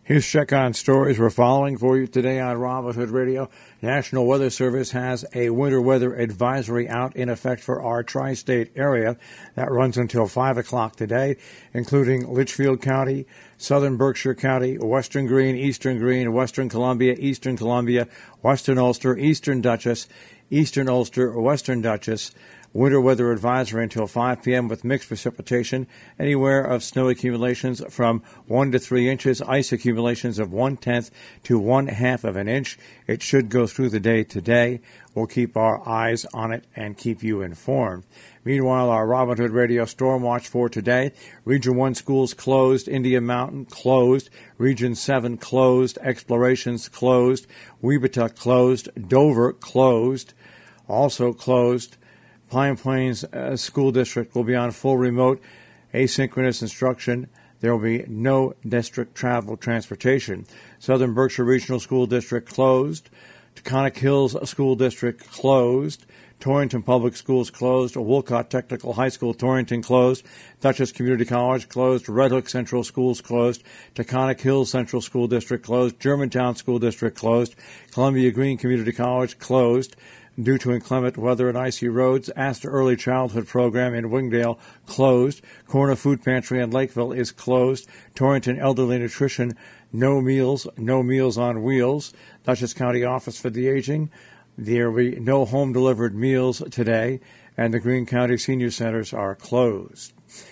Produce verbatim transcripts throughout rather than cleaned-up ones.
Here's check on stories we're following for you today on Robin Hood Radio. National Weather Service has a winter weather advisory out in effect for our tri-state area that runs until five o'clock today, including Litchfield County, Southern Berkshire County, Western Greene, Eastern Greene, Western Columbia, Eastern Columbia, Western Ulster, Eastern Dutchess, Eastern Ulster, Western Dutchess. Winter weather advisory until five p.m. with mixed precipitation, anywhere of snow accumulations from one to three inches, ice accumulations of one-tenth to one-half of an inch. It should go through the day today. We'll keep our eyes on it and keep you informed. Meanwhile, our Robin Hood Radio Storm Watch for today. Region one schools closed. Indian Mountain closed. Region seven closed. Explorations closed. Weebita closed. Dover closed. Also closed. Pine Plains uh, School District will be on full remote asynchronous instruction. There will be no district travel transportation. Southern Berkshire Regional School District closed. Taconic Hills School District closed. Torrington Public Schools closed. Wolcott Technical High School, Torrington closed. Dutchess Community College closed. Red Hook Central Schools closed. Taconic Hills Central School District closed. Germantown School District closed. Columbia Green Community College closed due to inclement weather and icy roads. Astor Early Childhood Program in Wingdale closed. Corner Food Pantry in Lakeville is closed. Torrington Elderly Nutrition, no meals, no meals on wheels. Dutchess County Office for the Aging, there will be no home-delivered meals today, and the Greene County Senior Centers are closed.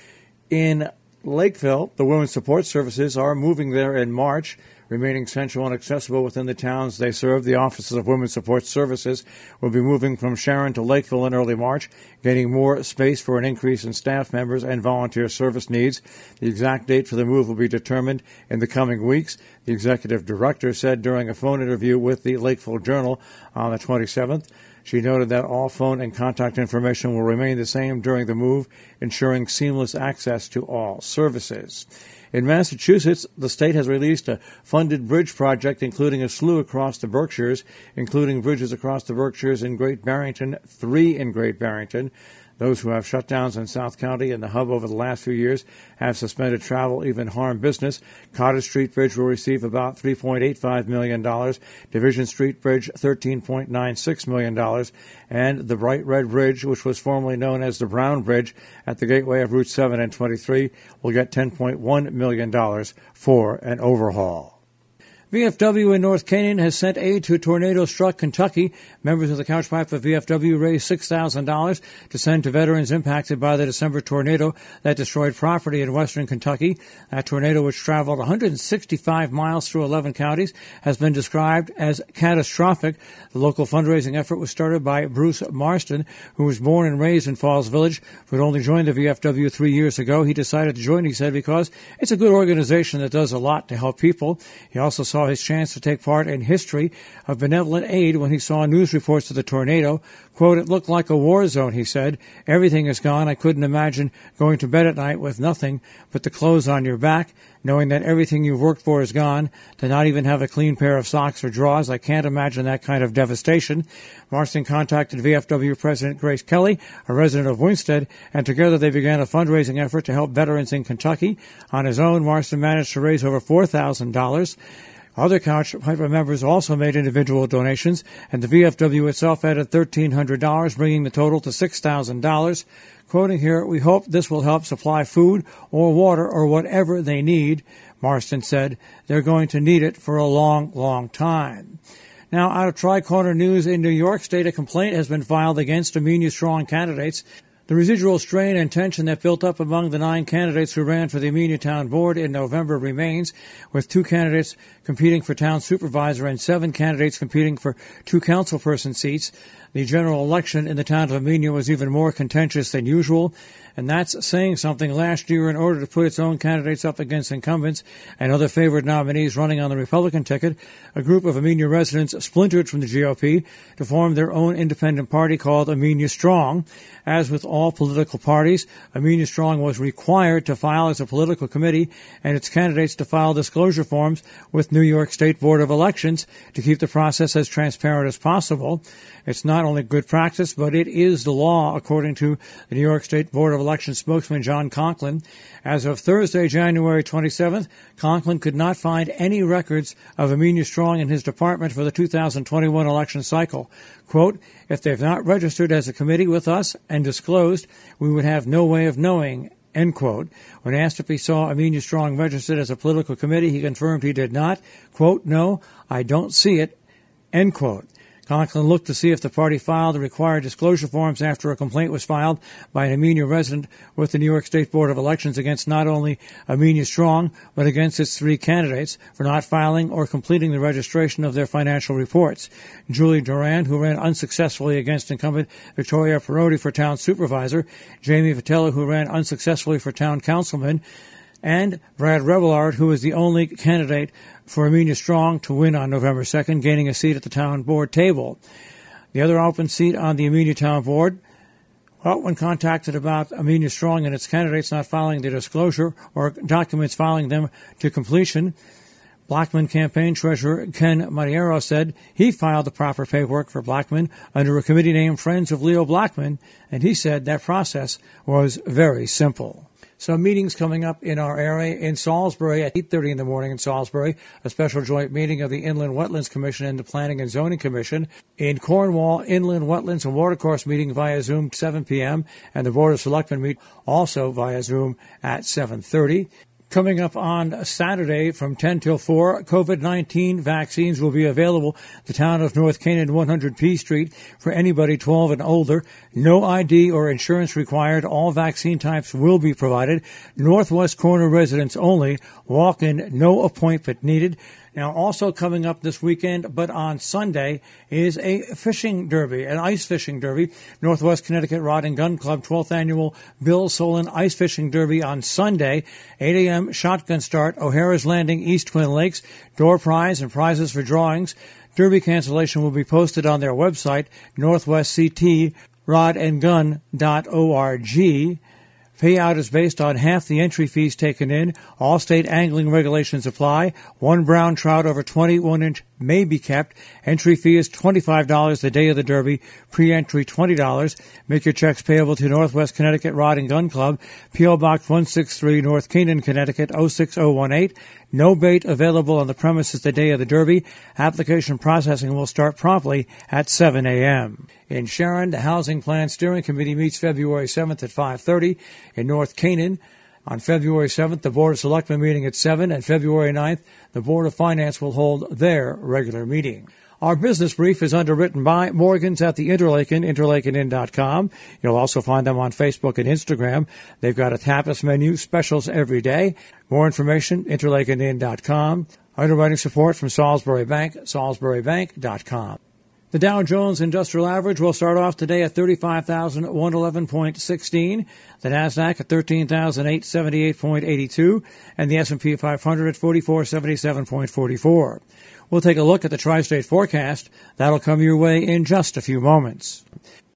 In Lakeville, the Women's Support Services are moving there in March, remaining central and accessible within the towns they serve. The offices of Women's Support Services will be moving from Sharon to Lakeville in early March, gaining more space for an increase in staff members and volunteer service needs. The exact date for the move will be determined in the coming weeks. The executive director said during a phone interview with the Lakeville Journal on the twenty-seventh, she noted that all phone and contact information will remain the same during the move, ensuring seamless access to all services. In Massachusetts, the state has released a funded bridge project including a slew across the Berkshires, including bridges across the Berkshires in Great Barrington, three in Great Barrington. Those who have shutdowns in South County and the hub over the last few years have suspended travel, even harmed business. Cottage Street Bridge will receive about three point eight five million dollars, Division Street Bridge thirteen point nine six million dollars, and the Bright Red Bridge, which was formerly known as the Brown Bridge at the gateway of Route seven and twenty-three, will get ten point one million dollars for an overhaul. V F W in North Canaan has sent aid to tornado-struck Kentucky. Members of the Couch Pipe of V F W raised six thousand dollars to send to veterans impacted by the December tornado that destroyed property in western Kentucky. That tornado, which traveled one hundred sixty-five miles through eleven counties, has been described as catastrophic. The local fundraising effort was started by Bruce Marston, who was born and raised in Falls Village, who had only joined the V F W three years ago. He decided to join, he said, because it's a good organization that does a lot to help people. He also saw his chance to take part in history of benevolent aid when he saw news reports of the tornado. Quote, "It looked like a war zone," he said. "Everything is gone. I couldn't imagine going to bed at night with nothing but the clothes on your back, knowing that everything you've worked for is gone, to not even have a clean pair of socks or drawers. I can't imagine that kind of devastation." Marston contacted V F W President Grace Kelly, a resident of Winsted, and together they began a fundraising effort to help veterans in Kentucky. On his own, Marston managed to raise over four thousand dollars. Other Couch Piper members also made individual donations, and the V F W itself added one thousand three hundred dollars, bringing the total to six thousand dollars. Quoting here, "We hope this will help supply food or water or whatever they need," Marston said. "They're going to need it for a long, long time." Now, out of Tri-Corner News in New York State, a complaint has been filed against Amenia Strong candidates. The residual strain and tension that built up among the nine candidates who ran for the Amenia Town Board in November remains, with two candidates competing for town supervisor and seven candidates competing for two councilperson seats. The general election in the town of Amenia was even more contentious than usual, and that's saying something. Last year, in order to put its own candidates up against incumbents and other favored nominees running on the Republican ticket, a group of Amenia residents splintered from the G O P to form their own independent party called Amenia Strong. As with all all political parties. Amina Strong was required to file as a political committee and its candidates to file disclosure forms with New York State Board of Elections to keep the process as transparent as possible. It's not only good practice, but it is the law, according to the New York State Board of Elections spokesman John Conklin. As of Thursday, January twenty-seventh, Conklin could not find any records of Amina Strong in his department for the two thousand twenty-one election cycle. Quote, if they've not registered as a committee with us and disclosed, we would have no way of knowing, end quote. When asked if he saw Amina Strong registered as a political committee, he confirmed he did not. Quote, no, I don't see it, end quote. Conklin looked to see if the party filed the required disclosure forms after a complaint was filed by an Amina resident with the New York State Board of Elections against not only Amina Strong, but against its three candidates for not filing or completing the registration of their financial reports. Julie Duran, who ran unsuccessfully against incumbent Victoria Perotti for town supervisor, Jamie Vitello, who ran unsuccessfully for town councilman, and Brad Revillard, who is the only candidate for Amina Strong to win on November second, gaining a seat at the town board table. The other open seat on the Amina town board, well, when contacted about Amina Strong and its candidates not filing their disclosure or documents filing them to completion, Blackman campaign treasurer Ken Mariero said he filed the proper paperwork for Blackman under a committee named Friends of Leo Blackman, and he said that process was very simple. Some meetings coming up in our area. In Salisbury at eight thirty in the morning in Salisbury, a special joint meeting of the Inland Wetlands Commission and the Planning and Zoning Commission. In Cornwall, Inland Wetlands and Watercourse meeting via Zoom seven p.m. and the Board of Selectmen meet also via Zoom at seven thirty. Coming up on Saturday from ten till four, COVID nineteen vaccines will be available at the town of North Canaan, one hundred P Street, for anybody twelve and older. No I D or insurance required. All vaccine types will be provided. Northwest Corner residents only. Walk-in, no appointment needed. Now, also coming up this weekend, but on Sunday, is a fishing derby, an ice fishing derby. Northwest Connecticut Rod and Gun Club twelfth Annual Bill Solon Ice Fishing Derby on Sunday, eight a.m. shotgun start, O'Hara's Landing, East Twin Lakes. Door prize and prizes for drawings. Derby cancellation will be posted on their website, northwest c t rod and gun dot org. Payout is based on half the entry fees taken in. All state angling regulations apply. One brown trout over twenty-one inch may be kept. Entry fee is twenty-five dollars the day of the Derby. Pre-entry twenty dollars. Make your checks payable to Northwest Connecticut Rod and Gun Club, P O. Box one sixty-three, North Canaan, Connecticut oh six oh one eight. No bait available on the premises the day of the Derby. Application processing will start promptly at seven a.m. In Sharon, the Housing Plan Steering Committee meets February seventh at five thirty. In North Canaan, on February seventh, the Board of Selectmen meeting at seven, and February ninth, the Board of Finance will hold their regular meeting. Our business brief is underwritten by Morgans at the Interlaken, interlaken inn dot com. You'll also find them on Facebook and Instagram. They've got a tapas menu, specials every day. More information, interlaken inn dot com. Underwriting support from Salisbury Bank, salisbury bank dot com. The Dow Jones Industrial Average will start off today at thirty-five thousand one hundred eleven point one six. The Nasdaq at thirteen thousand eight hundred seventy-eight point eight two, and the S and P five hundred at forty-four seventy-seven point four four. We'll take a look at the tri-state forecast. That'll come your way in just a few moments.